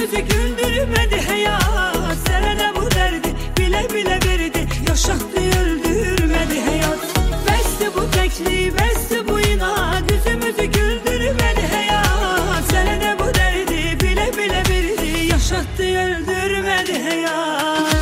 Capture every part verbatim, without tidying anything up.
Yüzümüzü güldürmedi hayat. Senede bu derdi bile bile verdi. Yaşattı öldürmedi hayat. Besti bu tekliği, besti bu inat. Yüzümüzü güldürmedi hayat. Senede bu derdi bile bile verdi. Yaşattı öldürmedi hayat.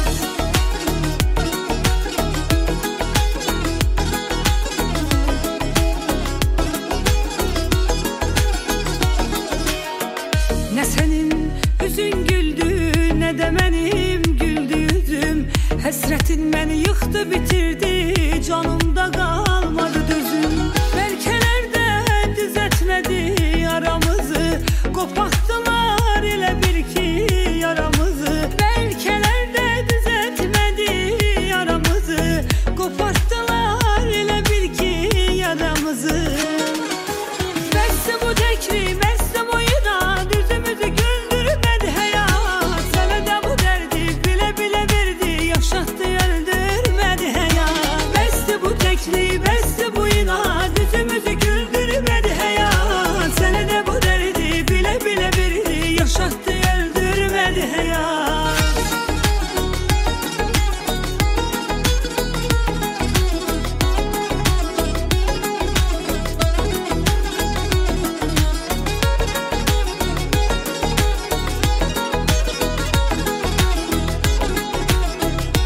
Ne senin yüzün güldü, ne de benim güldü yüzüm. Hasretin beni yıktı bitirdi, canımda kalmadı düzüm. Belkelerde düzeltmedi aramızı, koparttılar ile bir ki yaramızı. Belkelerde düzeltmedi aramızı, koparttılar ile bir ki yaramızı. Beste bu tekri, beste bu inat. Yüzümüzü güldürmedi hayat. Senede bu derdi bile bile verdi. Yaşattı öldürmedi hayat. Beste bu tekri, beste bu inat. Yüzümüzü güldürmedi hayat. Senede bu derdi bile bile verdi. Yaşattı öldürmedi hayat.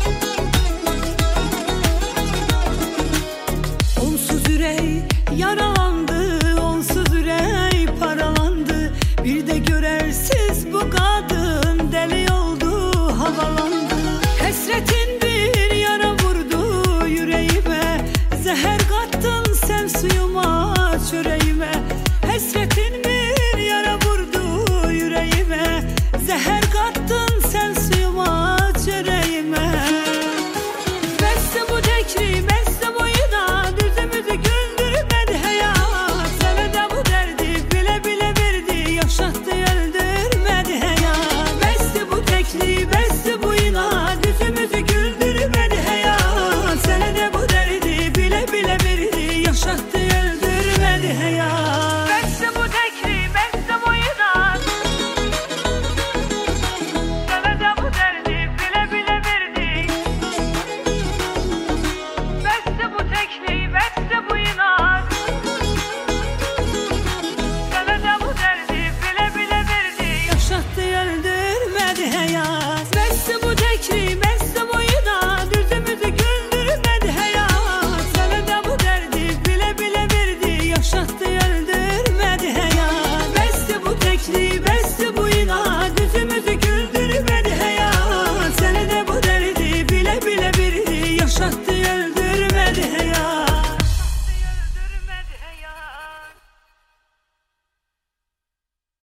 Onsuz yürek yara